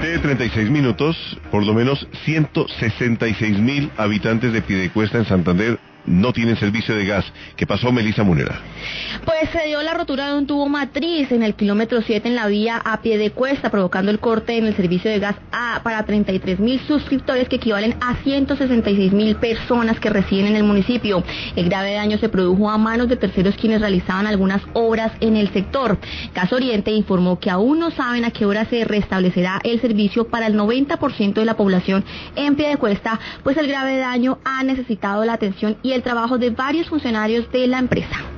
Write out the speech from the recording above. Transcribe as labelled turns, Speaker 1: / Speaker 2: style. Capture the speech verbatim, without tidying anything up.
Speaker 1: siete treinta y seis minutos, por lo menos ciento sesenta y seis mil habitantes de Piedecuesta en Santander no tienen servicio de gas. ¿Qué pasó, Melissa Munera?
Speaker 2: Pues se dio la rotura de un tubo matriz en el kilómetro siete en la vía a Piedecuesta, provocando el corte en el servicio de gas a, para treinta y tres mil suscriptores, que equivalen a ciento sesenta y seis mil personas que residen en el municipio. El grave daño se produjo a manos de terceros, quienes realizaban algunas obras en el sector. Gas Oriente informó que aún no saben a qué hora se restablecerá el servicio para el noventa por ciento de la población en Piedecuesta, pues el grave daño ha necesitado la atención y el trabajo de varios funcionarios de la empresa.